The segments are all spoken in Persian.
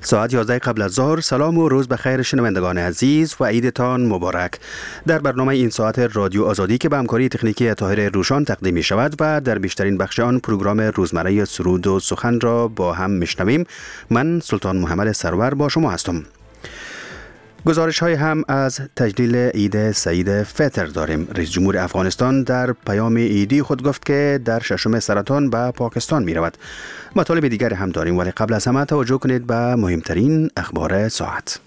ساعت 11 قبل از ظهر. سلام و روز بخیر شنوندگان عزیز و عیدتان مبارک. در برنامه این ساعت رادیو آزادی که به همکاری تکنیکی طاهر روشان تقدیم می شود و در بیشترین بخش آن پروگرام روزمره سرود و سخن را با هم میشنویم. من سلطان محمد سرور با شما هستم. گزارش های هم از تجلیل عید سعید فطر داریم. رئیس جمهور افغانستان در پیام عیدی خود گفت که در ششم سرطان به پاکستان می رود. مطالب دیگر هم داریم، ولی قبل از همه توجه کنید به مهمترین اخبار ساعت.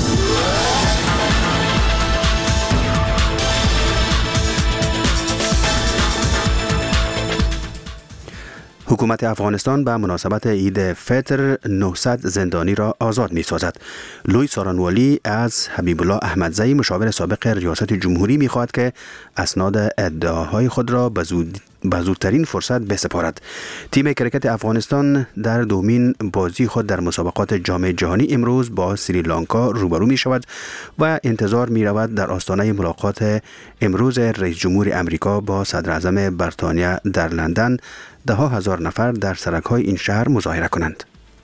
حکومت افغانستان به مناسبت عید فطر 900 زندانی را آزاد می سازد. لوی سارانوالی از حبیب الله احمدزی مشاور سابق ریاست جمهوری می خواهد که اسناد ادعاهای خود را به زودترین فرصت بسپارد. تیم کرکت افغانستان در دومین بازی خود در مسابقات جام جهانی امروز با سریلانکا روبرو می شود و انتظار می رود در آستانه ملاقات امروز رئیس جمهور امریکا با صدر اعظم بریتانیا در لندن 10,000 نفر در سرک‌های این شهر مظاهره کنند.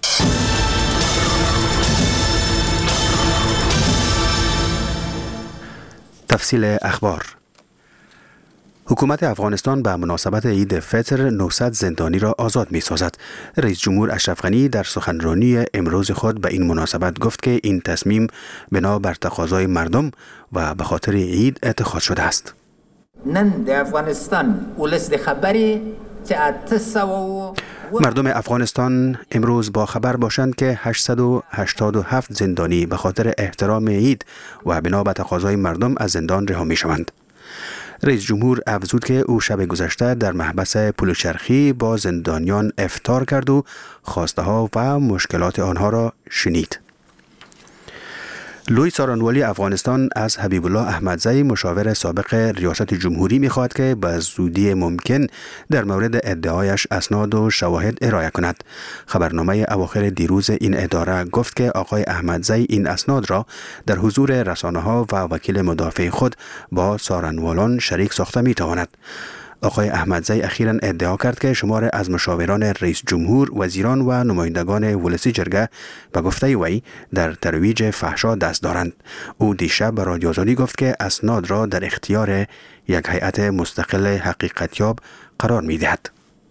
تفصیل اخبار. حکومت افغانستان به مناسبت عید فطر 900 زندانی را آزاد می سازد. رئیس جمهور اشرف غنی در سخنرانی امروز خود به این مناسبت گفت که این تصمیم بنا بر تقاضای مردم و به خاطر عید اتخاذ شده است. نن د افغانستان ولس د خبری مردم افغانستان امروز با خبر باشند که 887 زندانی به خاطر احترام عید و بنا به تقاضای مردم از زندان رها می شوند. رئیس جمهور افزود که او شب گذشته در محبس پلوچرخی با زندانیان افطار کرد و خواسته ها و مشکلات آنها را شنید. لوی سارانوالی افغانستان از حبیب الله احمدزی مشاور سابق ریاست جمهوری می‌خواهد که به زودی ممکن در مورد ادعایش اسناد و شواهد ارائه کند. خبرنامه اواخر دیروز این اداره گفت که آقای احمدزی این اسناد را در حضور رسانه‌ها و وکیل مدافع خود با سارانوالان شریک ساخته می‌تواند. آقای احمدزی اخیراً ادعا کرد که شمار از مشاوران رئیس جمهور، وزیران و نمایندگان ولسی جرگه به گفته وی در ترویج فحشا دست دارند. او دیشب به رادیو آزادی گفت که اسناد را در اختیار یک هیئت مستقل حقیقتیاب قرار می‌دهد.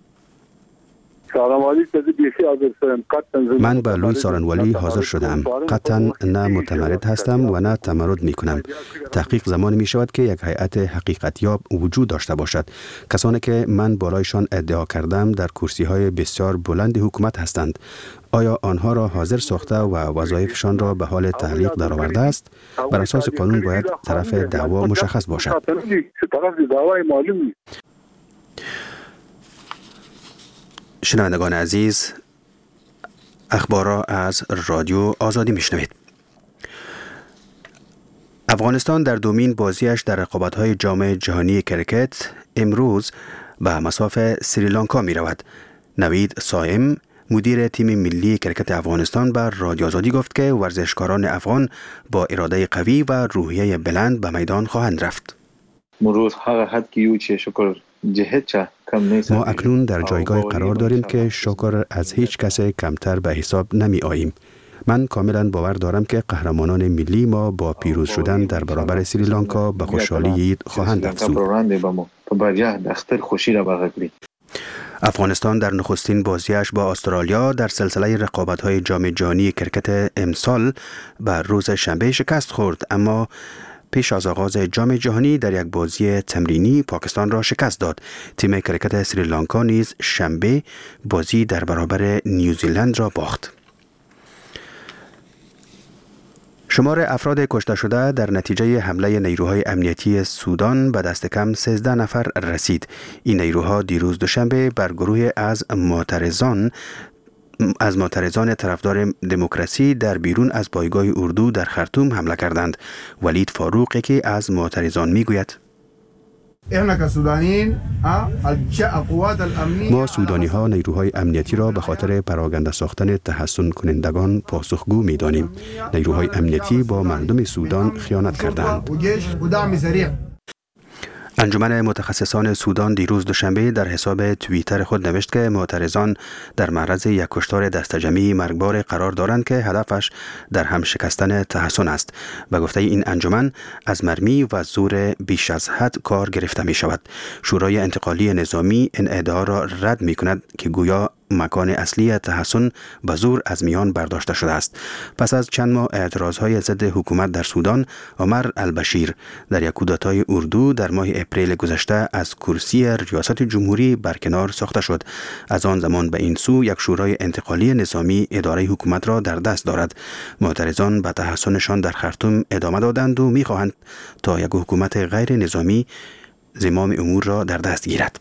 من به لوی سارانوالی حاضر شدم. قطعا نه متمرد هستم و نه تمرد می کنم. تحقیق زمانی می شود که یک هیئت حقیقتیاب وجود داشته باشد. کسانی که من بالایشان ادعا کردم در کرسی های بسیار بلند حکومت هستند. آیا آنها را حاضر ساخته و وظایفشان را به حال تعلیق درآورده است؟ بر اساس قانون باید طرف دعوا مشخص باشد. شنوندگان عزیز، اخبار را از رادیو آزادی میشنوید. افغانستان در دومین بازیش در رقابت‌های جام جهانی کرکت امروز به مصاف سریلانکا می رود. نوید صائم مدیر تیم ملی کرکت افغانستان بر رادیو آزادی گفت که ورزشکاران افغان با اراده قوی و روحیه بلند به میدان خواهند رفت. ما اکنون در جایگاه قرار داریم که شکر از هیچ کس کمتر به حساب نمی آییم. من کاملا باور دارم که قهرمانان ملی ما با پیروز شدن در برابر سریلانکا به خوشحالی عید خواهند افزود. افغانستان در نخستین بازیش با استرالیا در سلسله رقابت‌های جام جهانی کرکت امسال بر روز شنبه شکست خورد، اما پیش از آغاز جام جهانی در یک بازی تمرینی پاکستان را شکست داد. تیم کرکت سریلانکا نیز شنبه بازی در برابر نیوزیلند را باخت. شمار افراد کشته شده در نتیجه حمله نیروهای امنیتی سودان به دست کم 13 نفر رسید. این نیروها دیروز دوشنبه بر گروه از معترضان طرفدار دموکراسی در بیرون از پایگاه اردو در خرطوم حمله کردند. ولید فاروقی که از معترضان میگوید: ما سودانی ها نیروهای امنیتی را به خاطر پراکنده ساختن تحسن کنندگان پاسخگو می دانیم. نیروهای امنیتی با مردم سودان خیانت کردند. انجمن متخصصان سودان دیروز دوشنبه در حساب توییتر خود نوشت که معترضان در معرض یک کشتار دسته‌جمعی مرگبار قرار دارند که هدفش در هم شکستن تحسن است. به گفته این انجمن از مرمی و زور بیش از حد کار گرفته می شود. شورای انتقالی نظامی این ادعا را رد می کند که گویا مکان اصلی تحسن به زور از میان برداشته شده است. پس از چند ماه اعتراضهای ضد حکومت در سودان، عمر البشیر در یک کودتای اردو در ماه اپریل گذشته از کرسی ریاست جمهوری برکنار ساخته شد. از آن زمان به این سو یک شورای انتقالی نظامی اداره حکومت را در دست دارد. معترضان به تحسنشان در خرطوم ادامه دادند و می‌خواهند تا یک حکومت غیر نظامی زمام امور را در دست گیرد.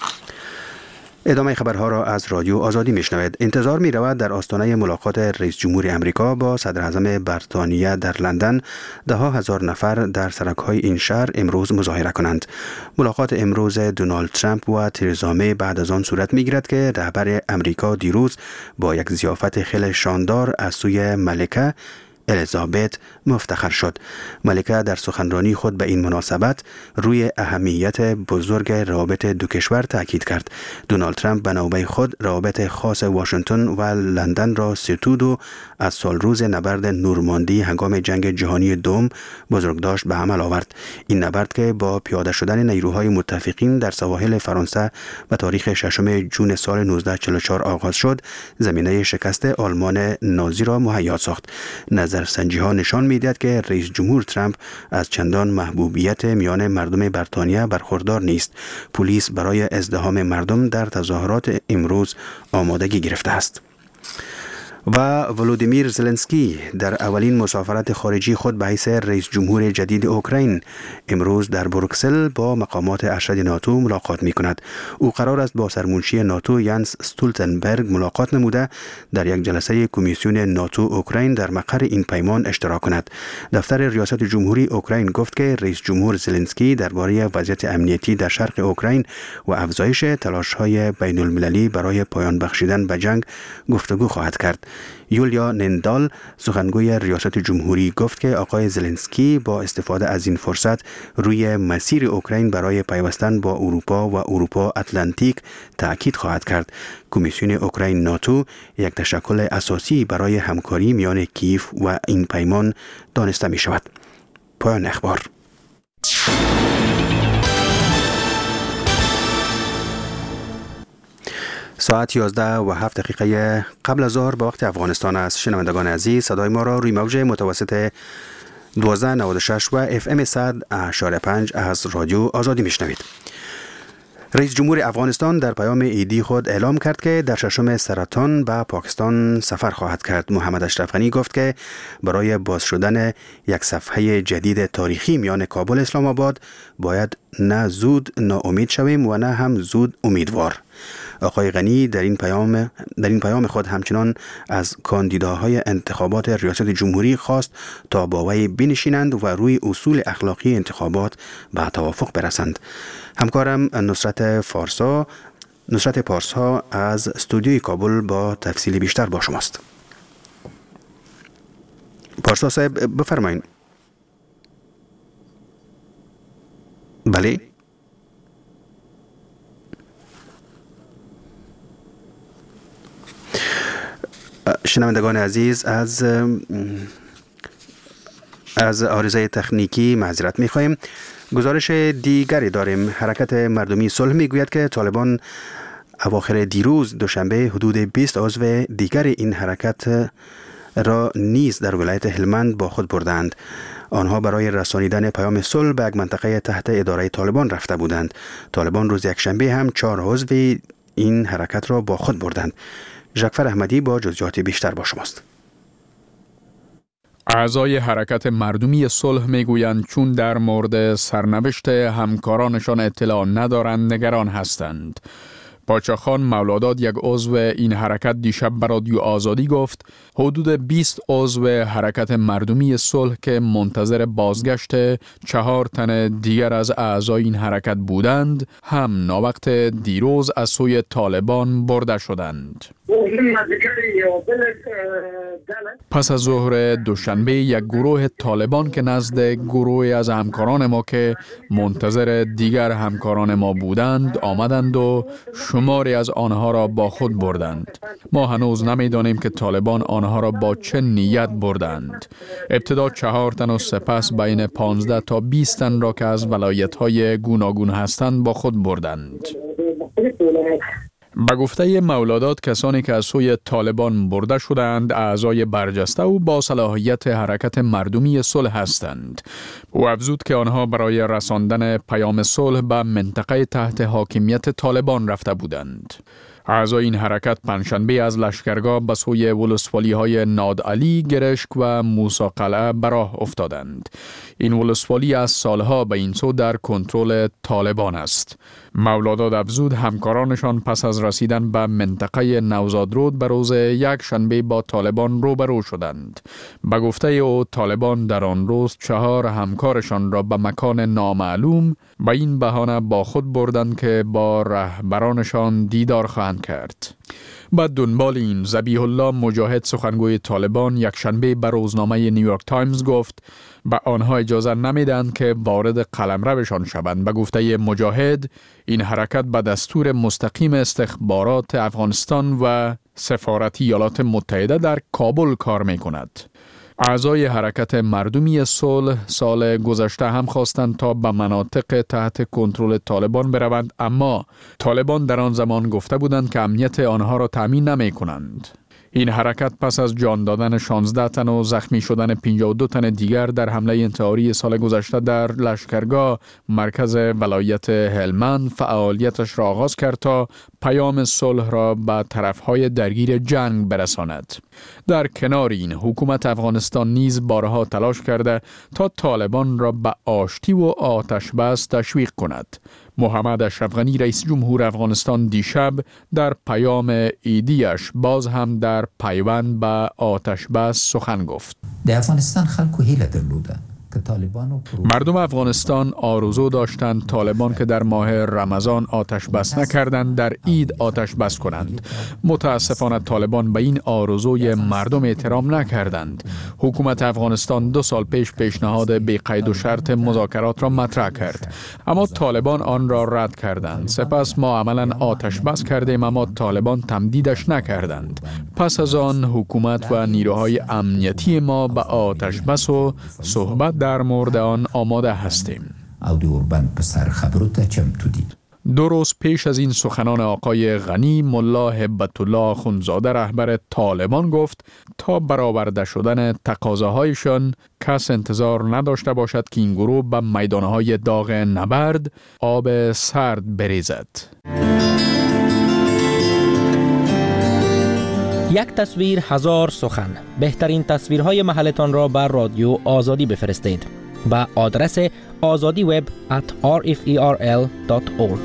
ادامه خبرها را از رادیو آزادی میشنوید. انتظار می رود در آستانه ملاقات رئیس جمهور امریکا با صدر اعظم بریتانیا در لندن ده ها هزار نفر در سرک‌های این شهر امروز مظاهره کنند. ملاقات امروز دونالد ترامپ و ترزا می بعد از آن صورت می گیرد که رهبر امریکا دیروز با یک ضیافت خیلی شاندار از سوی ملکه الیزابت مفتخر شد. ملکه در سخنرانی خود به این مناسبت روی اهمیت بزرگ روابط دو کشور تاکید کرد. دونالد ترامپ به نوبه خود روابط خاص واشنگتن و لندن را ستود و از سال روز نبرد نورماندی هنگام جنگ جهانی دوم بزرگداشت به عمل آورد. این نبرد که با پیاده شدن نیروهای متفقین در سواحل فرانسه به تاریخ 6 جون سال 1944 آغاز شد، زمینه شکست آلمان نازی را مهیا ساخت. نظرسنجی ها نشان می‌دهد که رئیس جمهور ترامپ از چندان محبوبیت میان مردم بریتانیا برخوردار نیست. پلیس برای ازدحام مردم در تظاهرات امروز آمادگی گرفته است. و ولودیمیر زلنسکی در اولین مسافرت خارجی خود به حیث رئیس جمهور جدید اوکراین امروز در بروکسل با مقامات ارشد ناتو ملاقات می کند. او قرار است با سرمنشی ناتو یانس استولتنبرگ ملاقات نموده در یک جلسه کمیسیون ناتو اوکراین در مقر این پیمان اشتراک کند. دفتر ریاست جمهوری اوکراین گفت که رئیس جمهور زلنسکی درباره وضعیت امنیتی در شرق اوکراین و افزایش تلاش‌های بین المللی برای پایان بخشیدن به جنگ گفتگو خواهد کرد. یولیا نندال سخنگوی ریاست جمهوری گفت که آقای زلنسکی با استفاده از این فرصت روی مسیر اوکراین برای پیوستن با اروپا و اروپا اتلانتیک تأکید خواهد کرد. کمیسیون اوکراین ناتو یک تشکل اساسی برای همکاری میان کیف و این پیمان دانسته می شود. پایان اخبار. ساعت 11:07 قبل از ظهر به وقت افغانستان است. شنوندگان عزیز، صدای ما را روی موج متوسط 1296 و FM 100.5 از رادیو آزادی میشنوید. رئیس جمهور افغانستان در پیام عیدی خود اعلام کرد که در 6 سرطان به پاکستان سفر خواهد کرد. محمد اشرف غنی گفت که برای باز شدن یک صفحه جدید تاریخی میان کابل و اسلام آباد باید نه زود ناامید شویم و نه هم زود امیدوار. آقای غنی در این پیام خود همچنان از کاندیداهای انتخابات ریاست جمهوری خواست تا با وی بنشینند و روی اصول اخلاقی انتخابات به توافق برسند. همکارم نصرت پارسا از استودیوی کابل با تفصیل بیشتر با شماست. پارسا صاحب بفرمایید. بله. شنوندگان عزیز، از عارضه تکنیکی معذرت می‌خواهیم. گزارش دیگری داریم. حرکت مردمی صلح میگوید که طالبان اواخر دیروز دوشنبه حدود 20 عضو دیگر این حرکت را نیز در ولایت هلمند با خود بردند. آنها برای رسانیدن پیام صلح به یک منطقه تحت اداره طالبان رفته بودند. طالبان روز یکشنبه هم 4 عضو این حرکت را با خود بردند. ژکفر احمدی با جزئیات بیشتر با شماست. اعضای حرکت مردمی صلح میگویند چون در مورد سرنوشت همکارانشان اطلاع ندارند نگران هستند. پاچاخان مولادات، یک عضو این حرکت، دیشب به رادیو آزادی گفت حدود 20 عضو حرکت مردمی صلح که منتظر بازگشت 4 تن دیگر از اعضای این حرکت بودند هم ناوقت دیروز از سوی طالبان برده شدند. پس از ظهر دوشنبه یک گروه طالبان که نزد گروهی از همکاران ما که منتظر دیگر همکاران ما بودند آمدند و شماری از آنها را با خود بردند. ما هنوز نمی‌دانیم که طالبان آنها را با چه نیت بردند. ابتدا 4 تن و سپس بین 15 تا 20 تن را که از ولایت‌های گوناگون هستند با خود بردند. به گفته مولادات، کسانی که از سوی طالبان برده شدند اعضای برجسته و با صلاحیت حرکت مردمی صلح هستند. او افزود که آنها برای رساندن پیام صلح به منطقه تحت حاکمیت طالبان رفته بودند. اعضای این حرکت پنجشنبه از لشکرگاه به سوی ولسوالی‌های نادعلی، گرشک و موسی قلعه به راه افتادند. این ولسوالی از سالها به این سو در کنترل طالبان است. مولادات افزود همکارانشان پس از رسیدن به منطقه نوزاد رود به روز یک شنبه با طالبان روبرو شدند. به گفته او طالبان در آن روز 4 همکارشان را به مکان نامعلوم به این بهانه با خود بردند که با رهبرانشان دیدار خواهند کرد. بعد دنبال این ذبیح الله مجاهد، سخنگوی طالبان، یک شنبه به روزنامه نیویورک تایمز گفت به آنها اجازه نمیدن که وارد قلمروشان شوند. به گفته مجاهد این حرکت به دستور مستقیم استخبارات افغانستان و سفارت ایالات متحده در کابل کار می کند. اعضای حرکت مردمی صلح سال گذشته هم خواستند تا به مناطق تحت کنترل طالبان بروند، اما طالبان در آن زمان گفته بودند که امنیت آنها را تامین نمی کنند. این حرکت پس از جان دادن 16 تن و زخمی شدن 52 تن دیگر در حمله انتحاری سال گذشته در لشکرگاه مرکز ولایت هلمند فعالیتش را آغاز کرد تا پیام صلح را به طرفهای درگیر جنگ برساند. در کنار این حکومت افغانستان نیز بارها تلاش کرده تا طالبان را به آشتی و آتش بس تشویق کند. محمد اشرف غنی رئیس جمهور افغانستان دیشب در پیام عیدیش باز هم در پیوند به آتش بس سخن گفت. در افغانستان خلکو هیله درلوده که طالبان مردم افغانستان آرزو داشتند طالبان که در ماه رمضان آتش بس نکردند در عید آتش بس کنند. متاسفانه طالبان به این آرزوی مردم احترام نکردند. حکومت افغانستان 2 سال پیش پیشنهاد بی قید و شرط مذاکرات را مطرح کرد، اما طالبان آن را رد کردند. سپس ما عملاً آتش بس کردیم اما طالبان تمدیدش نکردند. پس از آن حکومت و نیروهای امنیتی ما به آتش بس و صحبت در مورد آن آماده هستیم. او دی اوربان پسر خبرو ته چمتو دي. 2 روز پیش از این سخنان آقای غنی، ملا هبت الله اخندزاده رهبر طالبان گفت تا برآورده شدن تقاضاهایشان کس انتظار نداشته باشد که این گروه به میدانهای داغ نبرد آب سرد بریزد. یک تصویر 1000 سخن. بهترین تصویرهای محلتان را بر رادیو آزادی بفرستید با آدرس azadiweb@rferl.org.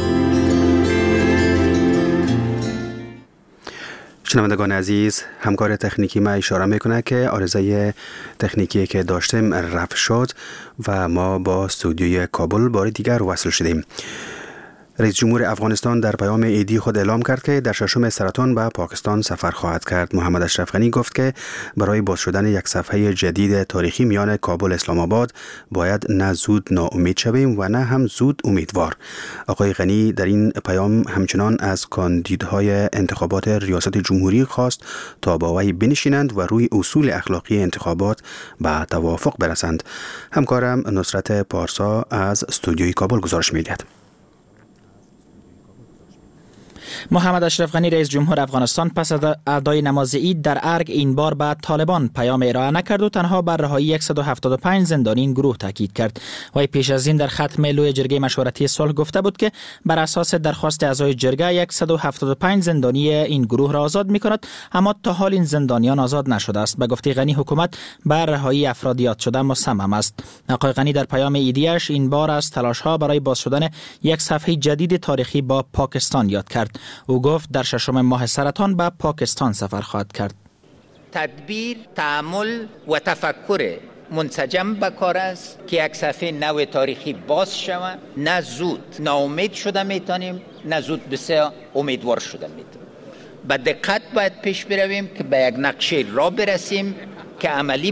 شنوندگان عزیز، همکار تکنیکی ما اشاره میکنه که عارضه تکنیکی که داشتیم رفع شد و ما با استودیوی کابل بار دیگر وصل شدیم. رئیس جمهور افغانستان در پیام عیدی خود اعلام کرد که در 6 سرطان به پاکستان سفر خواهد کرد. محمد اشرف غنی گفت که برای باز شدن یک صفحه جدید تاریخی میان کابل اسلام آباد باید نه زود ناامید شویم و نه هم زود امیدوار. آقای غنی در این پیام همچنان از کاندیدهای انتخابات ریاست جمهوری خواست تا با وی بنشینند و روی اصول اخلاقی انتخابات به توافق برسند. همکارم نصرت پارسا از استودیوی کابل گزارش می‌دهد. محمد اشرف غنی رئیس جمهور افغانستان پس از ادای نماز عید در ارگ این بار به طالبان پیام ارائه نکرد و تنها بر رهایی 175 زندانی این گروه تاکید کرد. وی پیش از این در ختم لوی جرگه مشورتی صلح گفته بود که بر اساس درخواست اعضای جرگه 175 زندانی این گروه را آزاد می‌کند، اما تا حال این زندانیان آزاد نشده است. به گفته غنی حکومت بر رهایی افراد یاد شده مصمم است. آقای غنی در پیام عیدیش این بار از تلاش‌ها برای باز شدن یک صفحه جدید تاریخی با پاکستان یاد کرد. او گفت در 6 ماه سرطان به پاکستان سفر خواهد کرد. تدبیر، تأمل و تفکر منسجم به کار است که یک صفحه نو تاریخی باز شود. نه زود ناامید شده میتونیم، نه زود بسیار امیدوار شده میتونیم. با دقت باید پیش برویم که به یک نقشه را برسیم که عملی